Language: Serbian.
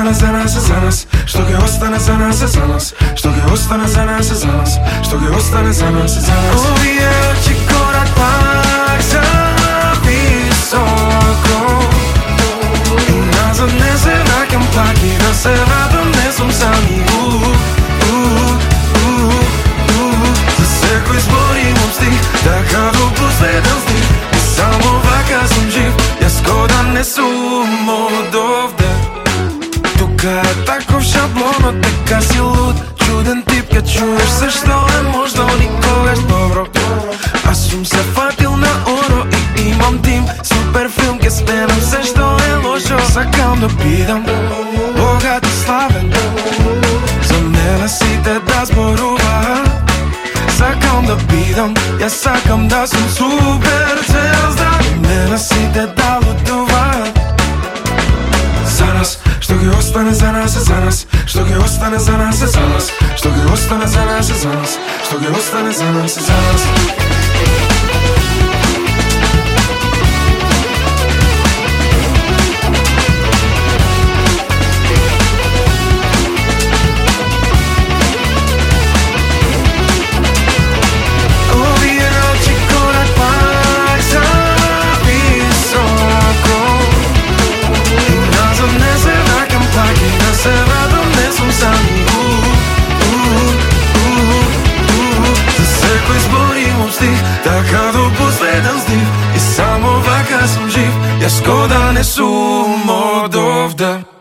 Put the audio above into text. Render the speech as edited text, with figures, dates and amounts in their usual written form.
ostane za nas, za nas. Što ge ostane za nas, za nas. Što ge ostane za nas, za nas. Što ge ostane za nas, za nas. Uvijajući korak pak za visoko i nazad ne se vraćam pak i da se vratam ne sam sam i za sve koji zborim stih така до последен стих и само вака съм жив я скода не сум одовде. Тука е таков шаблон, така си луд, чуден тип, ка чуеш защо е мождал никогаш добро. Аз съм се фатил на оро и имам тим, супер филм, ке сменам се, що е лошо. Сакам да бидам богат и славен, за мене сите да зборуваат. Сакам да бидам, ја сакам да сум супер звезда, мене сите да лутуваат. За нас, што ги остане за нас, за нас. Што ги остане за нас, за нас. Што ги остане за нас, за нас. Што ги остане за нас, за нас. Така до последен стих и само вака съм жив, ја скода не сум одовде.